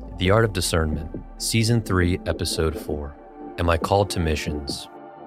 The Art of Discernment, Season 3, Episode 4. Am I Called to Missions?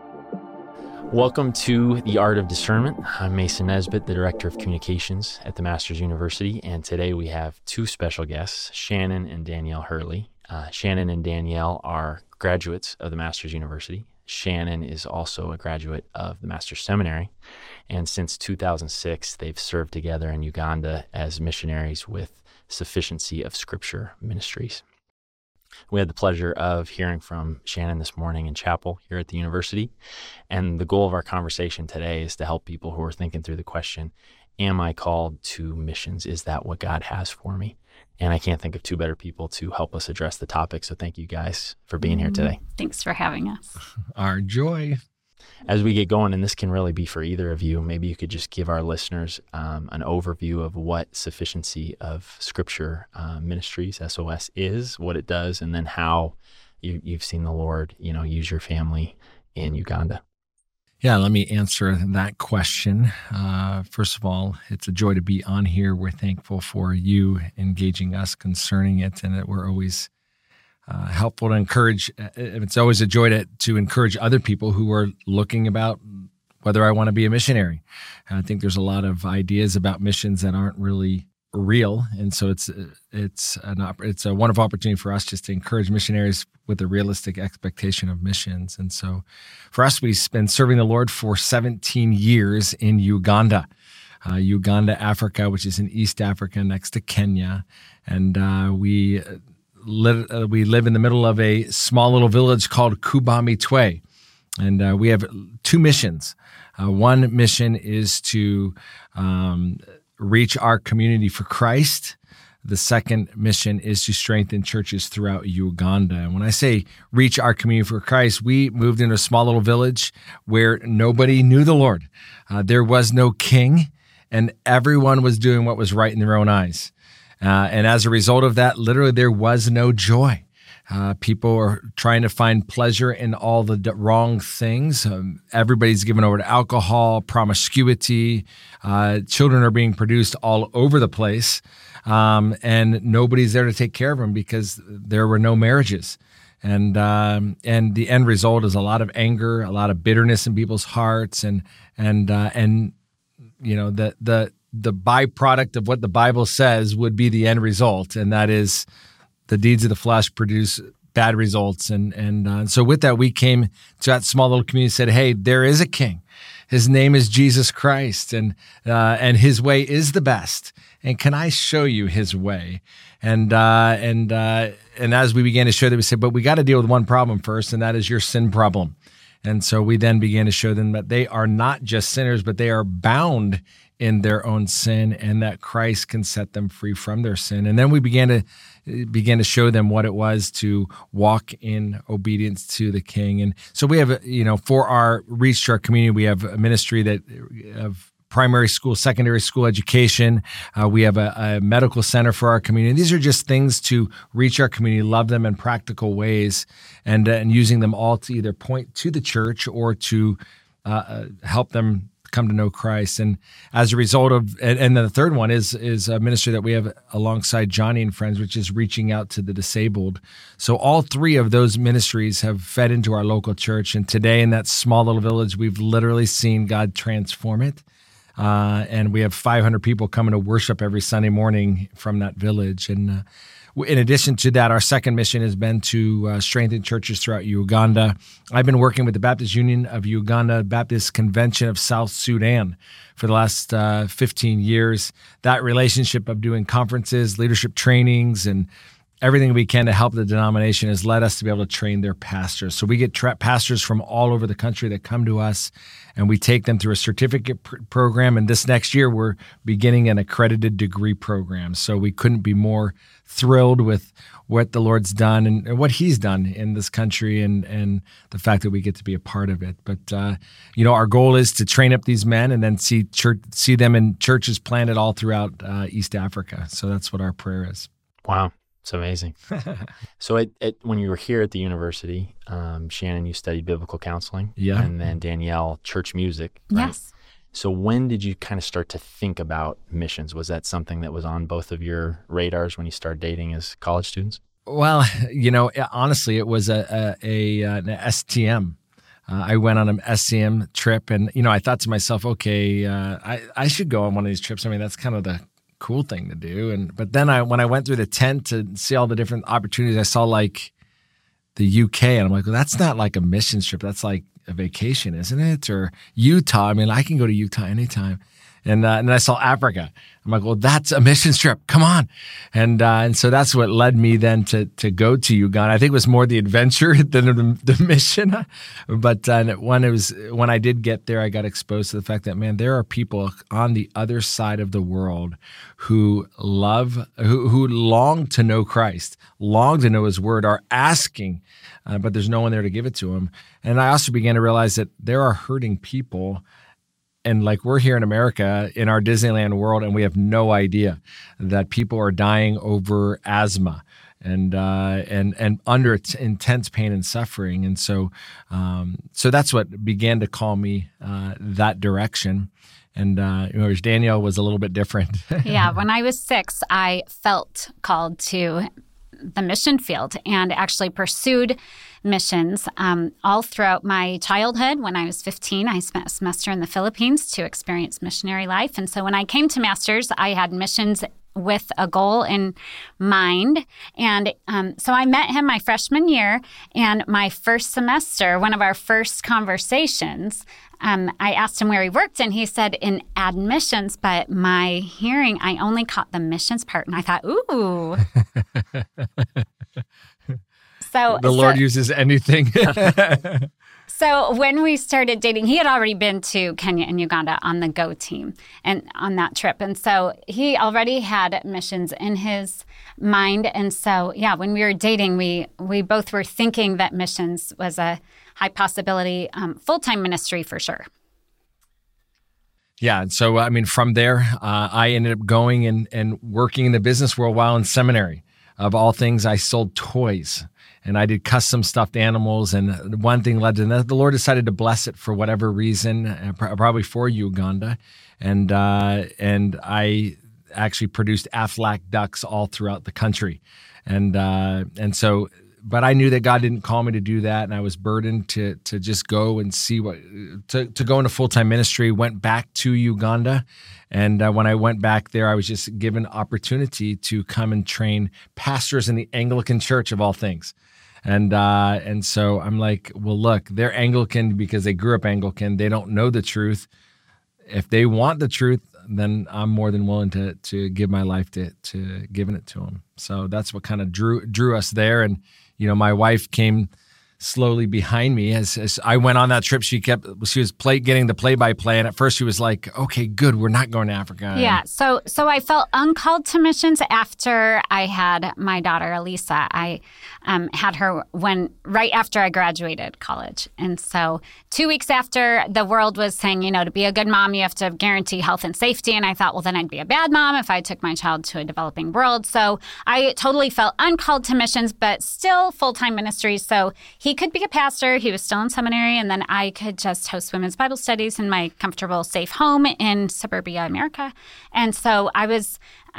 Welcome to The Art of Discernment. I'm Mason Nesbitt, the Director of Communications at the Masters University, and today we have two special guests, Shannon and Danielle Hurley. Shannon and Danielle are graduates of the Masters University. Shannon is also a graduate of the Masters Seminary, and since 2006, they've served together in Uganda as missionaries with Sufficiency of Scripture Ministries. We had the pleasure of hearing from Shannon this morning in chapel here at the university, and the goal of our conversation today is to help people who are thinking through the question, am I called to missions? Is that what God has for me? And I can't think of two better people to help us address the topic, so thank you guys for being here today. Thanks for having us. Our joy. As we get going, and this can really be for either of you, maybe you could just give our listeners an overview of what Sufficiency of Scripture Ministries, SOS, is, what it does, and then how you've seen the Lord, use your family in Uganda. Yeah, let me answer that question. First of all, it's a joy to be on here. We're thankful for you engaging us concerning it, and that we're always helpful to encourage. It's always a joy to encourage other people who are looking about whether I want to be a missionary. And I think there's a lot of ideas about missions that aren't really real, and so it's a wonderful opportunity for us just to encourage missionaries with a realistic expectation of missions. And so for us, we've been serving the Lord for 17 years in Uganda. Uganda, Africa, which is in East Africa next to Kenya. And we live in the middle of a small little village called Kubamitwe. And we have two missions. One mission is to reach our community for Christ. The second mission is to strengthen churches throughout Uganda. And when I say reach our community for Christ, we moved into a small little village where nobody knew the Lord. There was no king, and everyone was doing what was right in their own eyes. And as a result of that, literally there was no joy. People are trying to find pleasure in all the wrong things. Everybody's given over to alcohol, promiscuity. Children are being produced all over the place. And nobody's there to take care of them because there were no marriages. And the end result is a lot of anger, a lot of bitterness in people's hearts. And the byproduct of what the Bible says would be the end result. And that is the deeds of the flesh produce bad results. And so with that, we came to that small little community and said, hey, there is a king. His name is Jesus Christ, and his way is the best. And can I show you his way? And as we began to show that, we said, but we got to deal with one problem first, and that is your sin problem. And so we then began to show them that they are not just sinners, but they are bound in their own sin, and that Christ can set them free from their sin. And then we began to show them what it was to walk in obedience to the King. And so we have, for our reach to our community, we have a ministry of primary school, secondary school education. We have a medical center for our community. These are just things to reach our community, love them in practical ways, and using them all to either point to the church or to help them come to know Christ. And as a result of, and then the third one is a ministry that we have alongside Johnny and Friends, which is reaching out to the disabled. So all three of those ministries have fed into our local church. And today in that small little village, we've literally seen God transform it. And we have 500 people coming to worship every Sunday morning from that village. And in addition to that, our second mission has been to strengthen churches throughout Uganda. I've been working with the Baptist Union of Uganda, Baptist Convention of South Sudan for the last 15 years. That relationship of doing conferences, leadership trainings, and everything we can to help the denomination has led us to be able to train their pastors. So we get pastors from all over the country that come to us, and we take them through a certificate program. And this next year, we're beginning an accredited degree program. So we couldn't be more thrilled with what the Lord's done and what he's done in this country and the fact that we get to be a part of it. But, our goal is to train up these men and then see them in churches planted all throughout East Africa. So that's what our prayer is. Wow. It's amazing. So when you were here at the university, Shannon, you studied biblical counseling. Yeah. And then Danielle, church music. Right? Yes. So when did you kind of start to think about missions? Was that something that was on both of your radars when you started dating as college students? Well, honestly, it was an STM. I went on an SCM trip, and I thought to myself, okay, I should go on one of these trips. I mean, that's kind of the cool thing to do. But then when I went through the tent to see all the different opportunities, I saw like the UK, and I'm like, well, that's not like a mission trip. That's like a vacation, isn't it? Or Utah. I mean, I can go to Utah anytime. And then I saw Africa. I'm like, well, that's a mission trip. Come on. And so that's what led me then to go to Uganda. I think it was more the adventure than the mission. But when I did get there, I got exposed to the fact that, man, there are people on the other side of the world who long to know Christ, long to know his word, are asking, but there's no one there to give it to them. And I also began to realize that there are hurting people. And like we're here in America in our Disneyland world, and we have no idea that people are dying over asthma and under intense pain and suffering. And so that's what began to call me that direction. And whereas Danielle was a little bit different. Yeah, when I was 6, I felt called to the mission field and actually pursued missions all throughout my childhood. When I was 15, I spent a semester in the Philippines to experience missionary life. And so when I came to Masters, I had missions with a goal in mind. And so I met him my freshman year, and my first semester, one of our first conversations, I asked him where he worked, and he said in admissions, but my hearing, I only caught the missions part. And I thought, ooh. So the Lord uses anything. So when we started dating, he had already been to Kenya and Uganda on the GO team and on that trip. And so he already had missions in his mind. And so, yeah, when we were dating, we both were thinking that missions was a high possibility, full-time ministry for sure. Yeah. And so, I mean, from there, I ended up going and working in the business world while in seminary. Of all things, I sold toys. And I did custom stuffed animals, and one thing led to another. The Lord decided to bless it for whatever reason, probably for Uganda, and I actually produced Aflac ducks all throughout the country, and so. But I knew that God didn't call me to do that, and I was burdened to just go and see to go into full-time ministry. Went back to Uganda, and when I went back there, I was just given opportunity to come and train pastors in the Anglican Church of all things. And so I'm like, well, look, they're Anglican because they grew up Anglican. They don't know the truth. If they want the truth, then I'm more than willing to give my life to giving it to them. So that's what kind of drew us there. And my wife came slowly behind me as I went on that trip. She was getting the play-by-play, and at first she was like, "Okay, good, we're not going to Africa." Yeah, so I felt uncalled to missions after I had my daughter Elisa. I had her right after I graduated college, and so 2 weeks after, the world was saying, to be a good mom, you have to guarantee health and safety. And I thought, well, then I'd be a bad mom if I took my child to a developing world. So I totally felt uncalled to missions, but still full-time ministry. So he could be a pastor. He was still in seminary. And then I could just host women's Bible studies in my comfortable, safe home in suburbia America. And so I was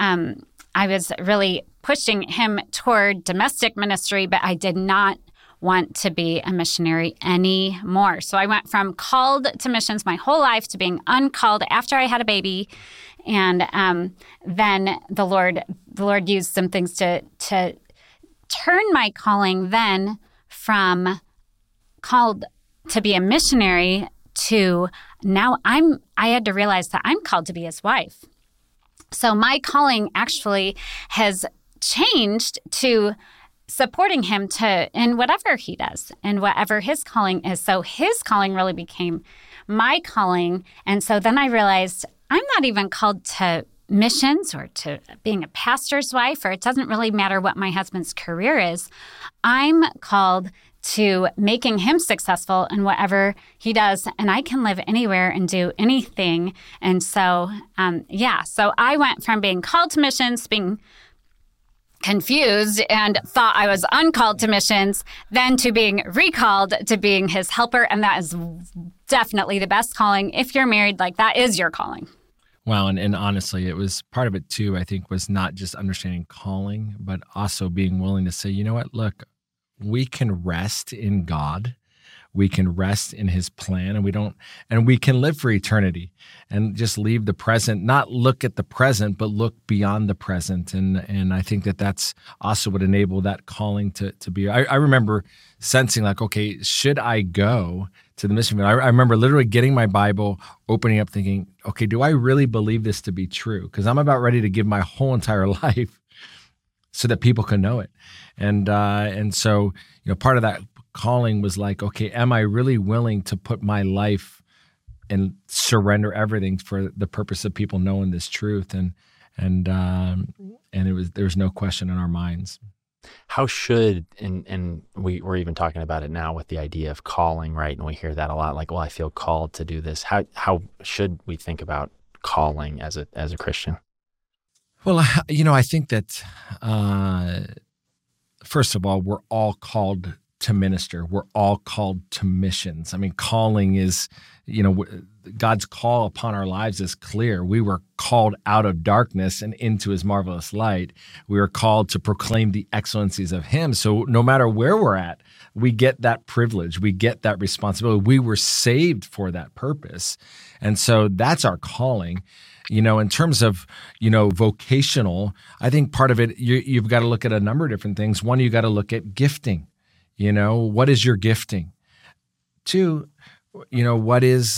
really pushing him toward domestic ministry, but I did not want to be a missionary anymore. So I went from called to missions my whole life to being uncalled after I had a baby. And then the Lord used some things to turn my calling then from called to be a missionary to now I had to realize that I'm called to be his wife. So my calling actually has changed to supporting him in whatever he does and whatever his calling is. So his calling really became my calling. And so then I realized I'm not even called to missions or to being a pastor's wife, or it doesn't really matter what my husband's career is. I'm called to making him successful in whatever he does, and I can live anywhere and do anything. And so, so I went from being called to missions, being confused and thought I was uncalled to missions, then to being recalled to being his helper. And that is definitely the best calling. If you're married, that is your calling. Well, and honestly, it was part of it too, I think, was not just understanding calling, but also being willing to say, you know what, look, we can rest in God. We can rest in his plan, and we can live for eternity and just leave the present, not look at the present, but look beyond the present. And I think that that's also what enabled that calling to be. I remember sensing like, okay, should I go to the mission field? I remember literally getting my Bible, opening up thinking, okay, do I really believe this to be true? Because I'm about ready to give my whole entire life so that people can know it. And so, part of that calling was like, okay, am I really willing to put my life and surrender everything for the purpose of people knowing this truth? And there was no question in our minds. How should, and we're even talking about it now with the idea of calling, right? And we hear that a lot, like, well, I feel called to do this. How should we think about calling as a Christian? Well, I think that first of all, we're all called to minister. We're all called to missions. I mean, calling is, God's call upon our lives is clear. We were called out of darkness and into his marvelous light. We are called to proclaim the excellencies of him. So no matter where we're at, we get that privilege. We get that responsibility. We were saved for that purpose. And so that's our calling. In terms of, vocational, I think part of it, you've got to look at a number of different things. One, you got to look at gifting. What is your gifting? Two, what is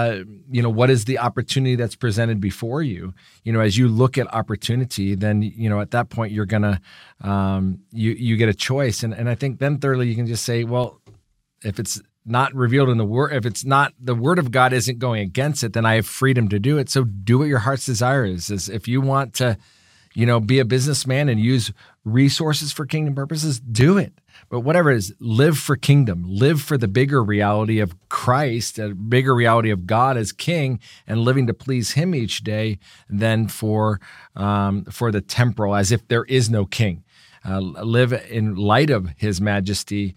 the opportunity that's presented before you? As you look at opportunity, then, at that point you're going to, you get a choice. And I think then thirdly, you can just say, well, if it's not revealed in the word, if it's not, the word of God isn't going against it, then I have freedom to do it. So do what your heart's desire is if you want to, be a businessman and use resources for kingdom purposes, do it. But whatever it is, live for kingdom, live for the bigger reality of Christ, a bigger reality of God as King, and living to please him each day than for the temporal, as if there is no king. Live in light of his majesty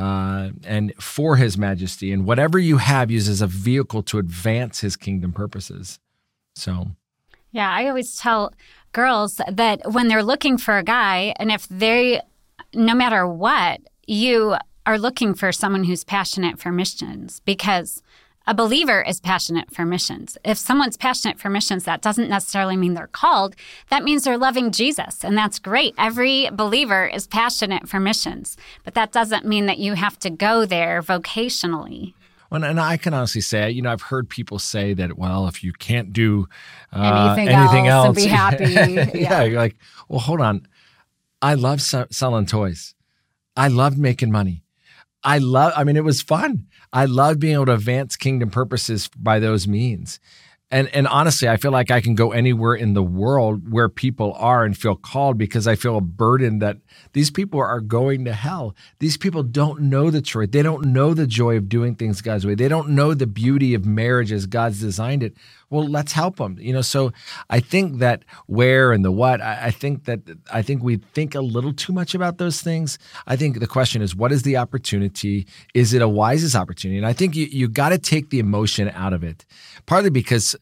and for his majesty, and whatever you have, use as a vehicle to advance his kingdom purposes. So, yeah, I always tell girls that when they're looking for a guy, and if they, no matter what, you are looking for someone who's passionate for missions, because a believer is passionate for missions. If someone's passionate for missions, that doesn't necessarily mean they're called. That means they're loving Jesus, and that's great. Every believer is passionate for missions, but that doesn't mean that you have to go there vocationally. Well, and I can honestly say, I've heard people say that, well, if you can't do anything else and be happy. Yeah, you're like, well, hold on. I love selling toys. I loved making money. it was fun. I loved being able to advance kingdom purposes by those means. And honestly, I feel like I can go anywhere in the world where people are and feel called, because I feel a burden that these people are going to hell. These people don't know the truth. They don't know the joy of doing things God's way. They don't know the beauty of marriage as God's designed it. Well, let's help them. So I think that where and the what, I think we think a little too much about those things. I think the question is, what is the opportunity? Is it a wisest opportunity? And I think you got to take the emotion out of it, partly because,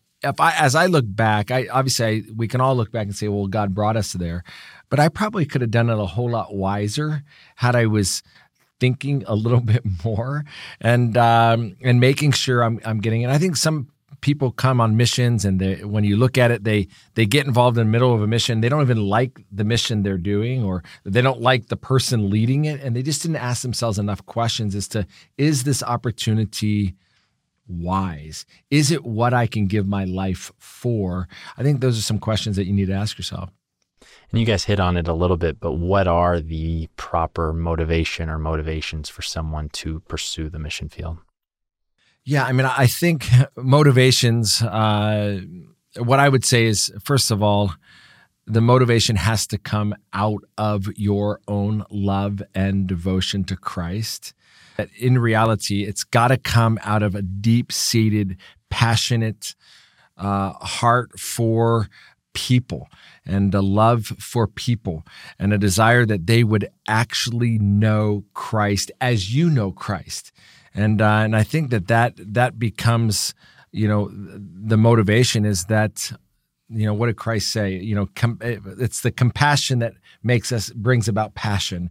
as I look back, we can all look back and say, well, God brought us there, but I probably could have done it a whole lot wiser had I was thinking a little bit more and making sure I'm getting it. I think some people come on missions, and when you look at it, they get involved in the middle of a mission. They don't even like the mission they're doing, or they don't like the person leading it, and they just didn't ask themselves enough questions as to, is this opportunity wise? Is it what I can give my life for? I think those are some questions that you need to ask yourself. And you guys hit on it a little bit, but what are the proper motivation or motivations for someone to pursue the mission field? Yeah, I think motivations, what I would say is, first of all, the motivation has to come out of your own love and devotion to Christ. That in reality, it's got to come out of a deep-seated, passionate heart for people, and a love for people, and a desire that they would actually know Christ as you know Christ. And I think that becomes the motivation is that, what did Christ say? It's the compassion that brings about passion.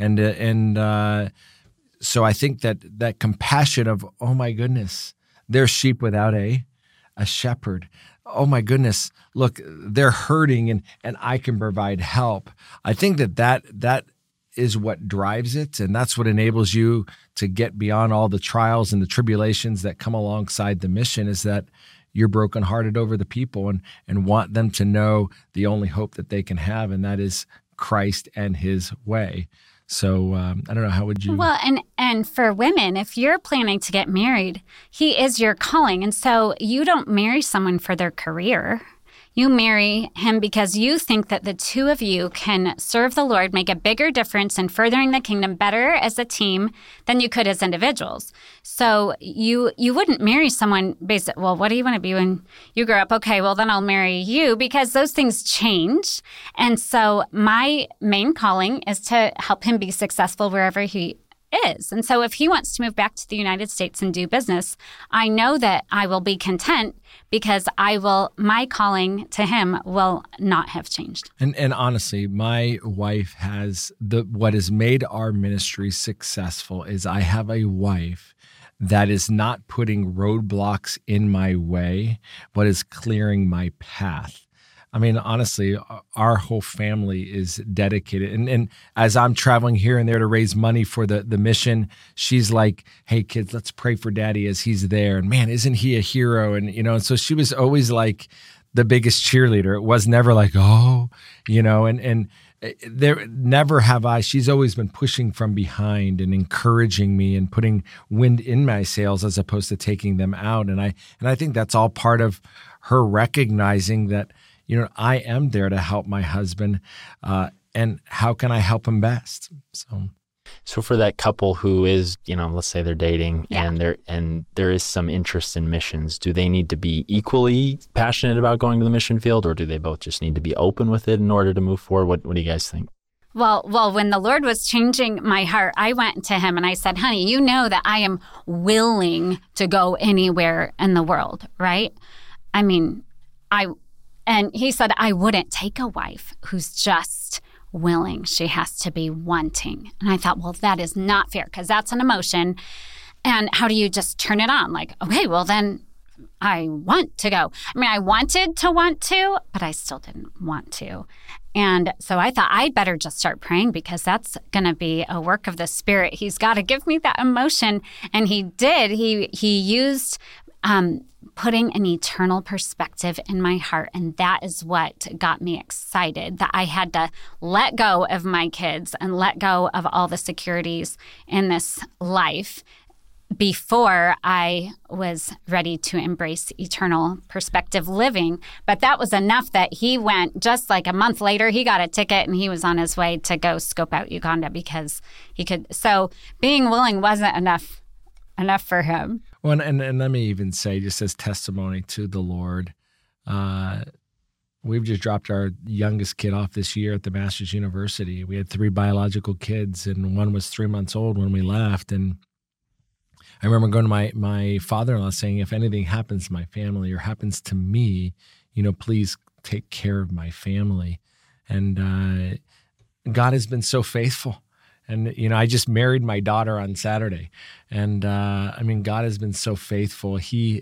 And so I think that compassion of, oh my goodness, they're sheep without a shepherd. Oh my goodness, look, they're hurting and I can provide help. I think that is what drives it, and that's what enables you to get beyond all the trials and the tribulations that come alongside the mission, is that you're brokenhearted over the people and want them to know the only hope that they can have, and that is Christ and his way. So I don't know, how would you? Well, and for women, if you're planning to get married, he is your calling. And so you don't marry someone for their career. You marry him because you think that the two of you can serve the Lord, make a bigger difference in furthering the kingdom better as a team than you could as individuals. So you wouldn't marry someone based on, well, what do you want to be when you grow up? Okay, well, then I'll marry you, because those things change. And so my main calling is to help him be successful wherever he is. And so if he wants to move back to the United States and do business, I know that I will be content, because my calling to him will not have changed. And honestly, my wife has what has made our ministry successful is I have a wife that is not putting roadblocks in my way, but is clearing my path. I mean, honestly, our whole family is dedicated. And as I'm traveling here and there to raise money for the mission, she's like, hey, kids, let's pray for Daddy as he's there. And man, isn't he a hero? And so she was always like the biggest cheerleader. It was never like, oh, and there never have I. She's always been pushing from behind and encouraging me and putting wind in my sails as opposed to taking them out. And I think that's all part of her recognizing that, I am there to help my husband, and how can I help him best? So for that couple who is, let's say they're dating, Yeah. and there is some interest in missions, do they need to be equally passionate about going to the mission field, or do they both just need to be open with it in order to move forward? What do you guys think? Well, when the Lord was changing my heart, I went to him and I said, honey, you know that I am willing to go anywhere in the world, right? I mean, and he said, I wouldn't take a wife who's just willing. She has to be wanting. And I thought, well, that is not fair, because that's an emotion. And how do you just turn it on? Like, okay, well, then I want to go. I mean, I wanted to want to, but I still didn't want to. And so I thought I'd better just start praying, because that's going to be a work of the Spirit. He's got to give me that emotion. And he did. He used putting an eternal perspective in my heart. And that is what got me excited, that I had to let go of my kids and let go of all the securities in this life before I was ready to embrace eternal perspective living. But that was enough that he went, just like a month later, he got a ticket and he was on his way to go scope out Uganda, because he could. So being willing wasn't enough for him. Well, and let me even say, just as testimony to the Lord, we've just dropped our youngest kid off this year at the Masters University. We had 3 biological kids, and one was 3 months old when we left. And I remember going to my father-in-law saying, if anything happens to my family or happens to me, please take care of my family. And God has been so faithful. And, I just married my daughter on Saturday. And, God has been so faithful. He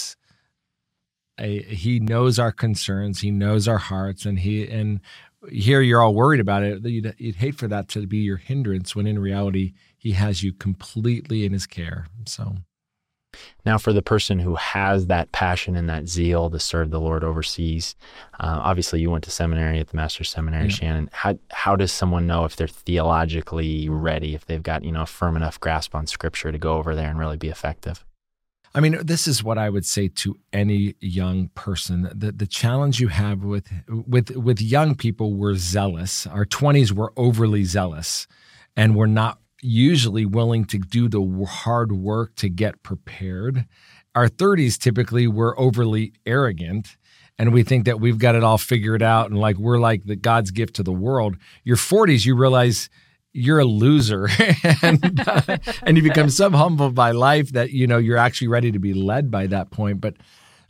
knows our concerns. He knows our hearts. And here you're all worried about it. You'd hate for that to be your hindrance, when in reality, he has you completely in his care. So now, for the person who has that passion and that zeal to serve the Lord overseas, obviously you went to seminary at the Master's Seminary, yeah. Shannon. How does someone know if they're theologically ready, if they've got a firm enough grasp on Scripture to go over there and really be effective? I mean, this is what I would say to any young person. The challenge you have with young people, we're zealous. Our 20s, we're overly zealous, and we're not usually willing to do the hard work to get prepared. Our 30s, typically, we're overly arrogant, and we think that we've got it all figured out, and we're like the God's gift to the world. Your 40s, you realize you're a loser and you become so humbled by life that, you're actually ready to be led by that point. But,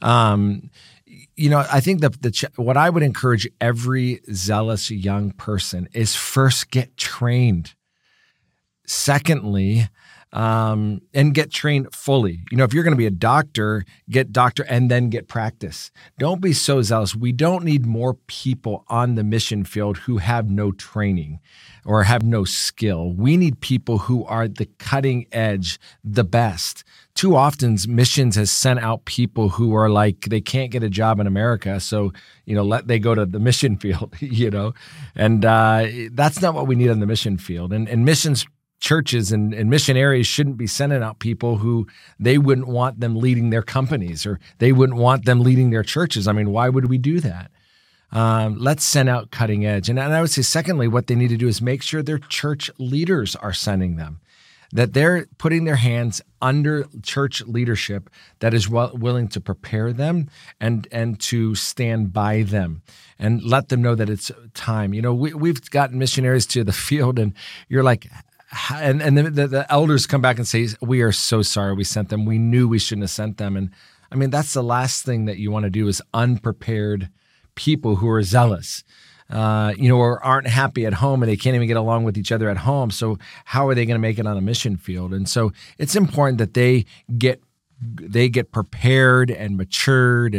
I think what I would encourage every zealous young person is first get trained. Secondly, and get trained fully. If you're going to be a doctor, get doctor and then get practice. Don't be so zealous. We don't need more people on the mission field who have no training or have no skill. We need people who are the cutting edge, the best. Too often, missions has sent out people who are like, they can't get a job in America, so, they go to the mission field, and that's not what we need on the mission field. And missions churches and missionaries shouldn't be sending out people who they wouldn't want them leading their companies or they wouldn't want them leading their churches. I mean, why would we do that? Let's send out cutting edge. And I would say, secondly, what they need to do is make sure their church leaders are sending them, that they're putting their hands under church leadership that is willing to prepare them and to stand by them and let them know that it's time. We've gotten missionaries to the field and you're like, and the elders come back and say, we are so sorry we sent them. We knew we shouldn't have sent them. And I mean, that's the last thing that you want to do is unprepared people who are zealous, or aren't happy at home and they can't even get along with each other at home. So how are they going to make it on a mission field? And so it's important that they get prepared and matured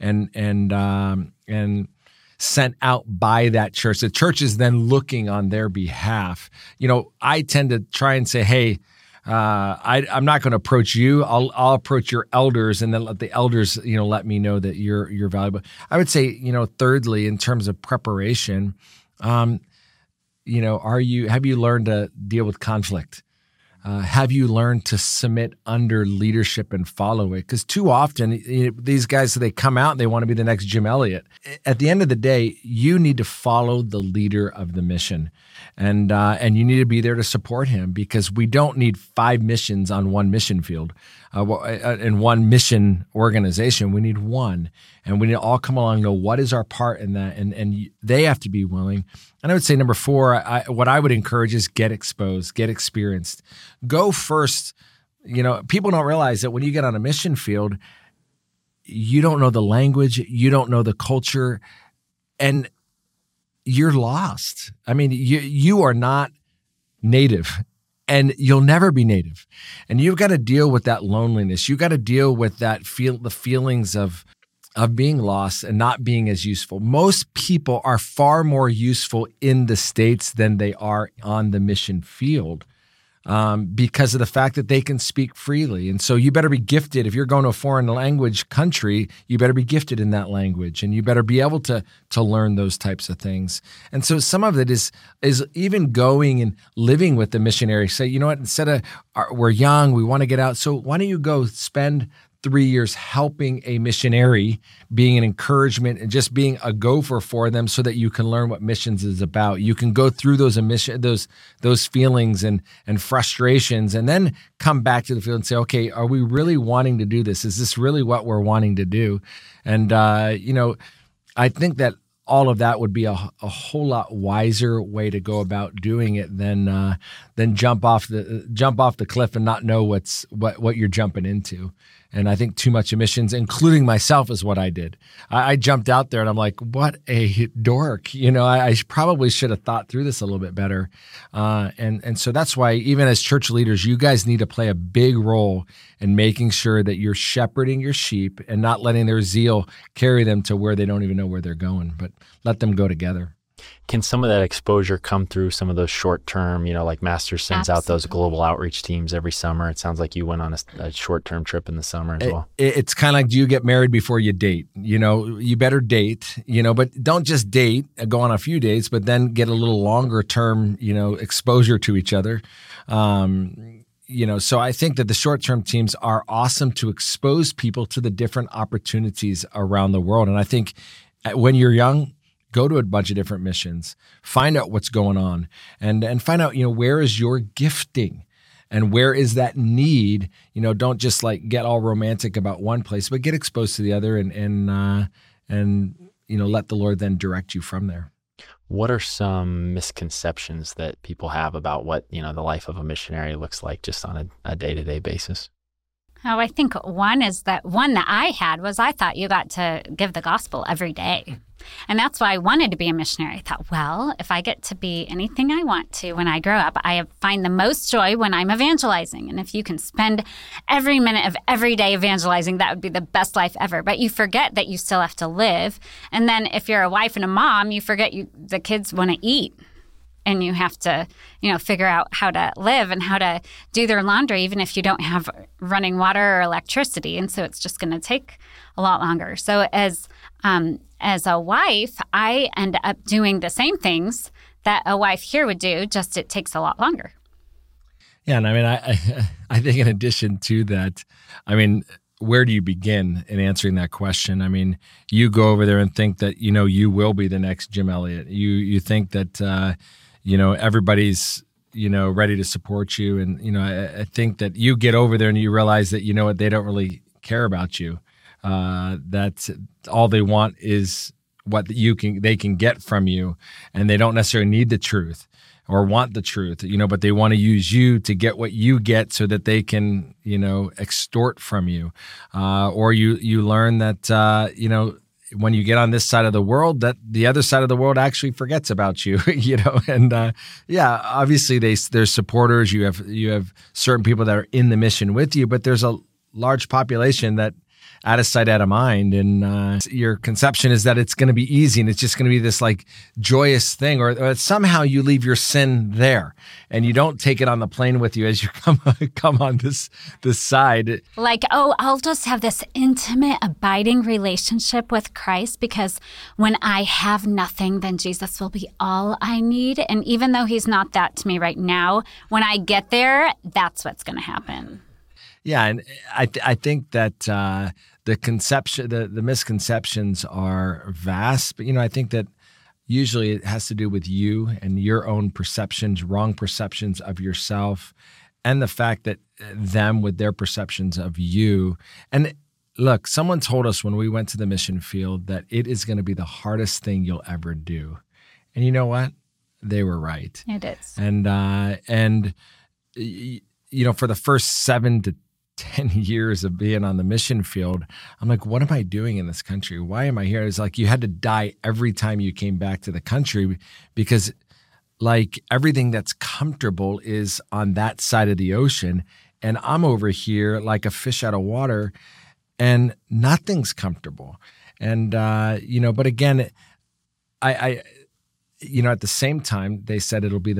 and sent out by that church. The church is then looking on their behalf. I tend to try and say, hey, I'm not going to approach you. I'll approach your elders and then let the elders, let me know that you're valuable. I would say, thirdly, in terms of preparation, have you learned to deal with conflict? Have you learned to submit under leadership and follow it? Because too often, these guys, they come out and they want to be the next Jim Elliott. At the end of the day, you need to follow the leader of the mission. And you need to be there to support him because we don't need 5 missions on one mission field, in one mission organization. We need one. And we need to all come along and know what is our part in that. And they have to be willing. And I would say number 4, what I would encourage is get exposed, get experienced. Go first. People don't realize that when you get on a mission field, you don't know the language, you don't know the culture, and you're lost. I mean, you are not native and you'll never be native. And you've got to deal with that loneliness. You've got to deal with the feelings of being lost and not being as useful. Most people are far more useful in the States than they are on the mission field because of the fact that they can speak freely. And so you better be gifted. If you're going to a foreign language country, you better be gifted in that language and you better be able to learn those types of things. And so some of it is even going and living with the missionary. Say, you know what, instead of we're young, we want to get out. So why don't you go spend 3 years helping a missionary, being an encouragement and just being a gopher for them so that you can learn what missions is about. You can go through those feelings and frustrations and then come back to the field and say, okay, are we really wanting to do this? Is this really what we're wanting to do? And, I think that all of that would be a whole lot wiser way to go about doing it than jump off the cliff and not know what you're jumping into. And I think too much emissions, including myself, is what I did. I jumped out there and I'm like, what a dork. I probably should have thought through this a little bit better. And so that's why even as church leaders, you guys need to play a big role in making sure that you're shepherding your sheep and not letting their zeal carry them to where they don't even know where they're going, but let them go together. Can some of that exposure come through some of those short-term, like Masters sends out those global outreach teams every summer? It sounds like you went on a short-term trip in the summer as well. It's kind of like, do you get married before you date? You better date, but don't just date, go on a few dates, but then get a little longer-term, exposure to each other. So I think that the short-term teams are awesome to expose people to the different opportunities around the world. And I think when you're young, go to a bunch of different missions, find out what's going on and find out, where is your gifting and where is that need? Don't just get all romantic about one place, but get exposed to the other and let the Lord then direct you from there. What are some misconceptions that people have about what, the life of a missionary looks like just on a day-to-day basis? Oh, I think one that I had was I thought you got to give the gospel every day. And that's why I wanted to be a missionary. I thought, well, if I get to be anything I want to when I grow up, I find the most joy when I'm evangelizing. And if you can spend every minute of every day evangelizing, that would be the best life ever. But you forget that you still have to live. And then if you're a wife and a mom, you forget the kids want to eat. And you have to, figure out how to live and how to do their laundry, even if you don't have running water or electricity. And so it's just going to take a lot longer. So as a wife, I end up doing the same things that a wife here would do, just it takes a lot longer. Yeah, and I mean, I think in addition to that, I mean, where do you begin in answering that question? I mean, you go over there and think that, you will be the next Jim Elliot. You think that, everybody's, ready to support you. And, I think that you get over there and you realize that, they don't really care about you. That all they want is what they can get from you. And they don't necessarily need the truth or want the truth, but they want to use you to get what you get so that they can, extort from you. Or you learn that, when you get on this side of the world, that the other side of the world actually forgets about you, and obviously there's supporters. You have certain people that are in the mission with you, but there's a large population that out of sight, out of mind. And your conception is that it's going to be easy and it's just going to be this like joyous thing, or somehow you leave your sin there and you don't take it on the plane with you as you come on this side. Like, I'll just have this intimate, abiding relationship with Christ because when I have nothing, then Jesus will be all I need. And even though he's not that to me right now, when I get there, that's what's going to happen. Yeah, and I think that the misconceptions are vast, but I think that usually it has to do with you and your own perceptions, wrong perceptions of yourself, and the fact that them with their perceptions of you. And look, someone told us when we went to the mission field that it is going to be the hardest thing you'll ever do, and you know what? They were right. It is. And for the first 7 to 10 years of being on the mission field, I'm like, what am I doing in this country? Why am I here? It's like you had to die every time you came back to the country because like everything that's comfortable is on that side of the ocean. And I'm over here like a fish out of water and nothing's comfortable. And, but again, I at the same time, they said it'll be the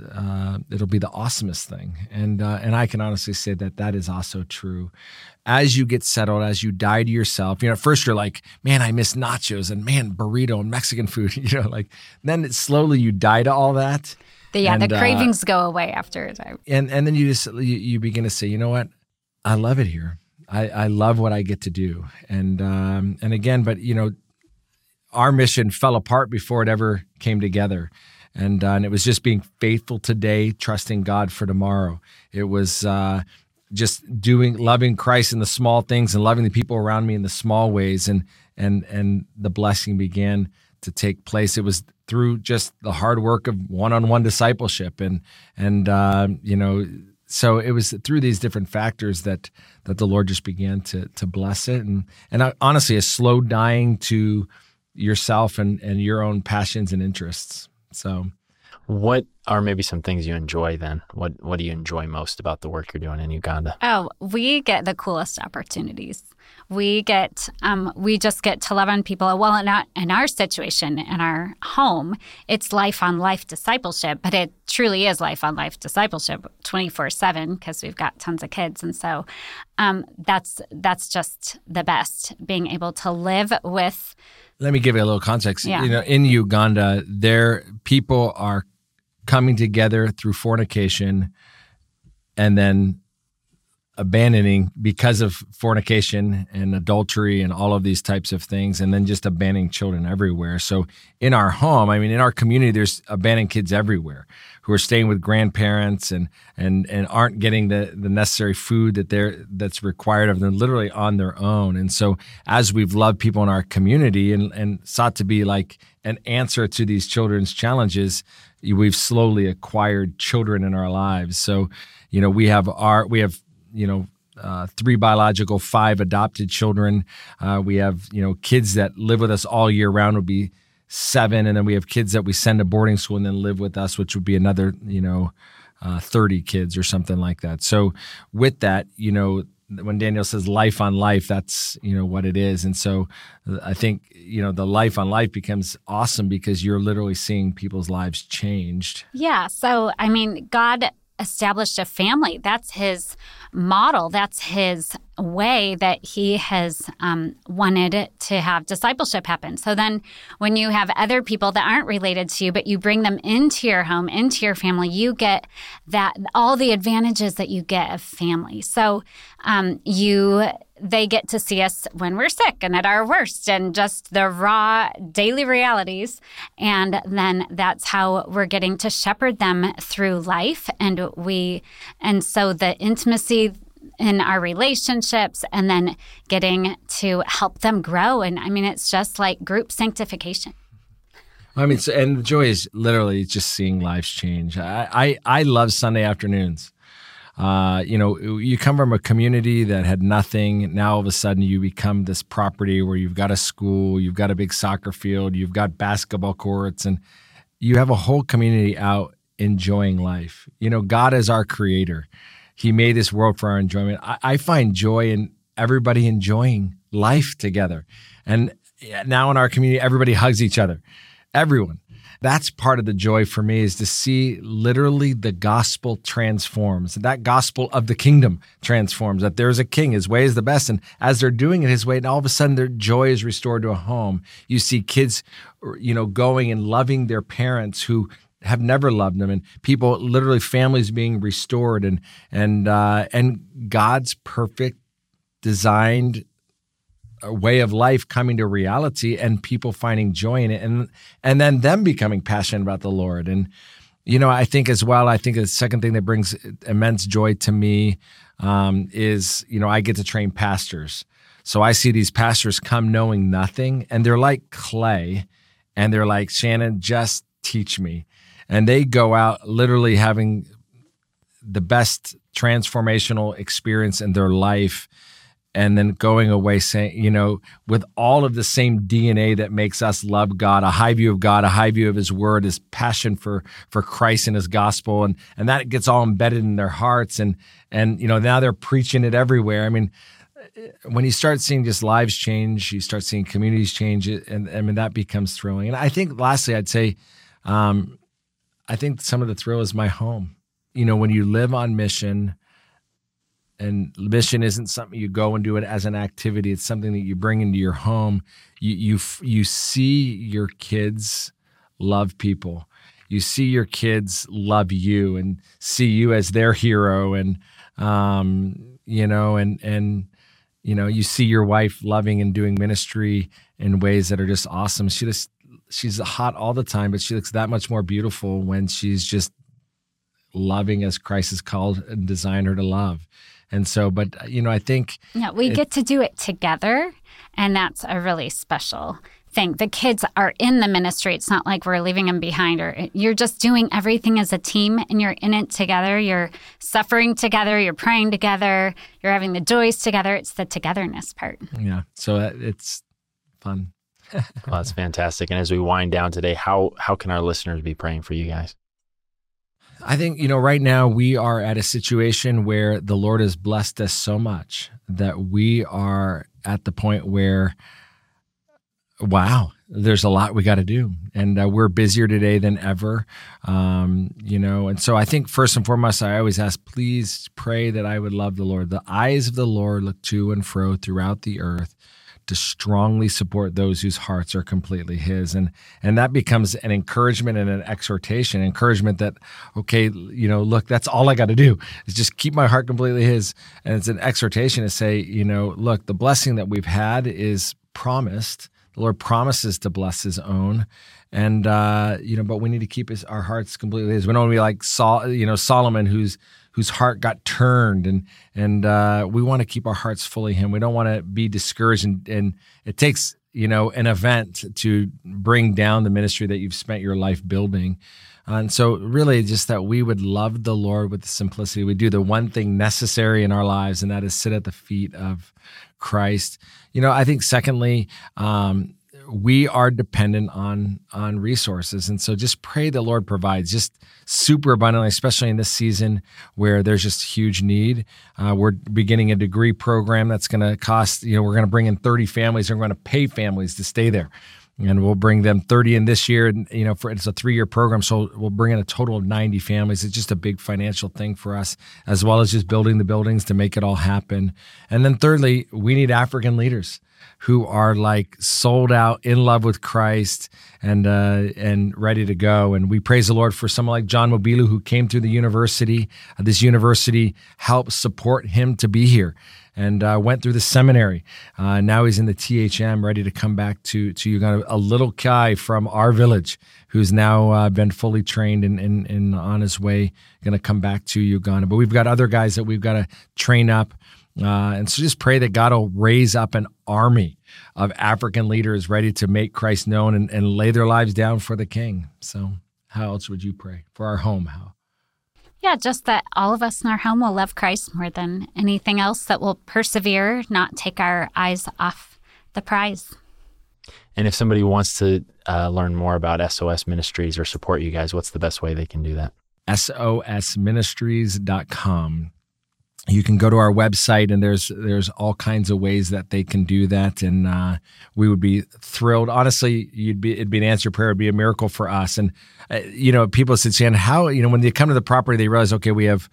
awesomest thing. And I can honestly say that is also true. As you get settled, as you die to yourself, at first you're like, man, I miss nachos and man, burrito and Mexican food, then slowly you die to all that. The cravings go away after a time. And then you begin to say, you know what? I love it here. I love what I get to do. And again, but our mission fell apart before it ever came together. And it was just being faithful today, trusting God for tomorrow. It was just loving Christ in the small things and loving the people around me in the small ways. And the blessing began to take place. It was through just the hard work of one-on-one discipleship. So it was through these different factors that the Lord just began to bless it. And honestly, a slow dying to yourself and your own passions and interests. So what are maybe some things you enjoy then? What do you enjoy most about the work you're doing in Uganda? Oh, we get the coolest opportunities. We just get to love on people. Well, in our situation, in our home, it's life-on-life discipleship, but it truly is life-on-life discipleship 24/7 because we've got tons of kids. And so that's just the best, being able to live with. Let me give you a little context. Yeah. In Uganda, people are coming together through fornication, and then abandoning because of fornication and adultery and all of these types of things, and then just abandoning children everywhere. So in our home, I mean, in our community, there's abandoned kids everywhere who are staying with grandparents and aren't getting the necessary food that's required of them, literally on their own. And so as we've loved people in our community and sought to be like an answer to these children's challenges, we've slowly acquired children in our lives. So, we have 3 biological, 5 adopted children. We have, kids that live with us all year round, would be 7. And then we have kids that we send to boarding school and then live with us, which would be another, 30 kids or something like that. So with that, when Daniel says life on life, that's, what it is. And so I think, the life on life becomes awesome because you're literally seeing people's lives changed. Yeah. So, I mean, God established a family. That's his model. That's his way that he has wanted to have discipleship happen. So then when you have other people that aren't related to you, but you bring them into your home, into your family, you get all the advantages that you get of family. So they get to see us when we're sick and at our worst and just the raw daily realities. And then that's how we're getting to shepherd them through life. And so the intimacy in our relationships and then getting to help them grow. And I mean, it's just like group sanctification. I mean, and the joy is literally just seeing lives change. I love Sunday afternoons. You come from a community that had nothing. Now all of a sudden you become this property where you've got a school, you've got a big soccer field, you've got basketball courts, and you have a whole community out enjoying life. God is our creator. He made this world for our enjoyment. I find joy in everybody enjoying life together. And now in our community, everybody hugs each other. Everyone. That's part of the joy for me, is to see literally the gospel transforms. That gospel of the kingdom transforms, that there's a king, his way is the best. And as they're doing it his way, and all of a sudden their joy is restored to a home. You see kids, going and loving their parents who have never loved them, and people, literally families being restored, and God's perfect designed a way of life coming to reality, and people finding joy in it, and then them becoming passionate about the Lord. And I think as well, the second thing that brings immense joy to me is I get to train pastors. So I see these pastors come knowing nothing, and they're like clay, and they're like, Shannon, just teach me. And they go out literally having the best transformational experience in their life, and then going away saying, with all of the same DNA that makes us love God, a high view of God, a high view of his word, his passion for Christ and his gospel. And that gets all embedded in their hearts. And now they're preaching it everywhere. I mean, when you start seeing just lives change, you start seeing communities change, and I mean, that becomes thrilling. And I think lastly, I'd say, I think some of the thrill is my home. When you live on mission, and mission isn't something you go and do it as an activity. It's something that you bring into your home. You see your kids love people. You see your kids love you and see you as their hero, and you see your wife loving and doing ministry in ways that are just awesome. She's hot all the time, but she looks that much more beautiful when she's just loving as Christ has called and designed her to love. And so, but I think we get to do it together, and that's a really special thing. The kids are in the ministry. It's not like we're leaving them behind, or you're just doing everything as a team, and you're in it together. You're suffering together. You're praying together. You're having the joys together. It's the togetherness part. Yeah. So it's fun. Well, that's fantastic. And as we wind down today, how can our listeners be praying for you guys? I think, right now we are at a situation where the Lord has blessed us so much that we are at the point where, wow, there's a lot we got to do. And we're busier today than ever, and so I think first and foremost, I always ask, please pray that I would love the Lord. The eyes of the Lord look to and fro throughout the earth to strongly support those whose hearts are completely His. And that becomes an encouragement and an exhortation, encouragement that, okay, look, that's all I got to do is just keep my heart completely His. And it's an exhortation to say, look, the blessing that we've had is promised. The Lord promises to bless His own. And, but we need to keep our hearts completely His. We don't want to be like Solomon, whose heart got turned, and we want to keep our hearts fully Him. We don't want to be discouraged, and it takes an event to bring down the ministry that you've spent your life building. And so really just that we would love the Lord with the simplicity. We do the one thing necessary in our lives, and that is sit at the feet of Christ. I think secondly, we are dependent on resources. And so just pray the Lord provides just super abundantly, especially in this season where there's just huge need. We're beginning a degree program that's going to cost, we're going to bring in 30 families, and we're going to pay families to stay there. And we'll bring them 30 in this year, and it's a 3-year program, so we'll bring in a total of 90 families. It's just a big financial thing for us, as well as just building the buildings to make it all happen. And then thirdly, we need African leaders who are like sold out, in love with Christ, and ready to go. And we praise the Lord for someone like John Mobilu, who came through the university. This university helped support him to be here, and went through the seminary. Now he's in the THM, ready to come back to Uganda. A little guy from our village who's now been fully trained and on his way, going to come back to Uganda. But we've got other guys that we've got to train up. And so just pray that God will raise up an army of African leaders ready to make Christ known and lay their lives down for the King. So how else would you pray for our home? How? Yeah, just that all of us in our home will love Christ more than anything else, that will persevere, not take our eyes off the prize. And if somebody wants to learn more about SOS Ministries or support you guys, what's the best way they can do that? SOSministries.com. You can go to our website, and there's all kinds of ways that they can do that, and we would be thrilled. Honestly, it'd be an answered prayer. It'd be a miracle for us. And people said, Shannon, how when they come to the property, they realize, okay, we have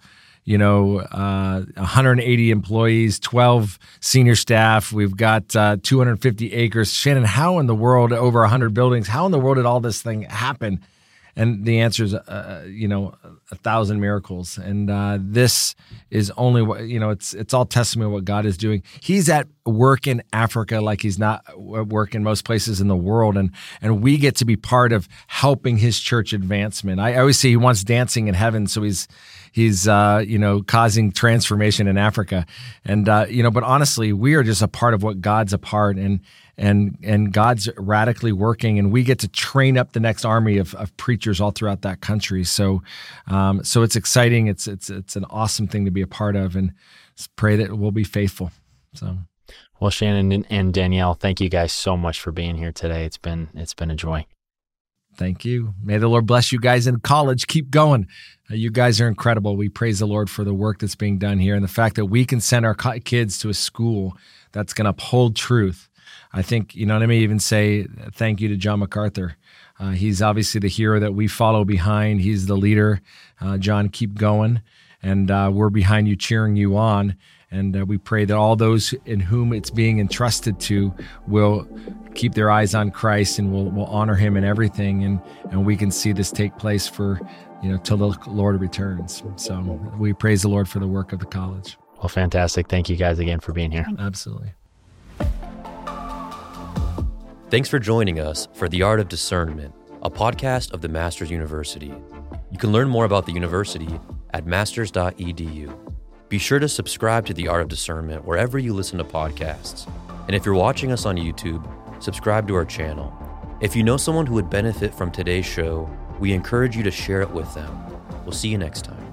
180 employees, 12 senior staff. We've got 250 acres. Shannon, how in the world, over 100 buildings? How in the world did all this thing happen? And the answer is, 1,000 miracles. And this is only what, it's all testimony of what God is doing. He's at work in Africa like He's not at work in most places in the world. And we get to be part of helping His church advancement. I always say He wants dancing in heaven. So he's causing transformation in Africa. And, but honestly, we are just a part of what God's a part, and God's radically working, and we get to train up the next army of preachers all throughout that country. So it's exciting. It's an awesome thing to be a part of, and pray that we'll be faithful. So, well, Shannon and Danielle, thank you guys so much for being here today. It's been a joy. Thank you. May the Lord bless you guys in college. Keep going. You guys are incredible. We praise the Lord for the work that's being done here, and the fact that we can send our kids to a school that's going to uphold truth. I think, let me even say thank you to John MacArthur. He's obviously the hero that we follow behind. He's the leader. John, keep going. And we're behind you, cheering you on. And we pray that all those in whom it's being entrusted to will keep their eyes on Christ and will honor Him in everything. And we can see this take place for, till the Lord returns. So we praise the Lord for the work of the college. Well, fantastic. Thank you guys again for being here. Absolutely. Thanks for joining us for The Art of Discernment, a podcast of the Masters University. You can learn more about the university at masters.edu. Be sure to subscribe to The Art of Discernment wherever you listen to podcasts. And if you're watching us on YouTube, subscribe to our channel. If you know someone who would benefit from today's show, we encourage you to share it with them. We'll see you next time.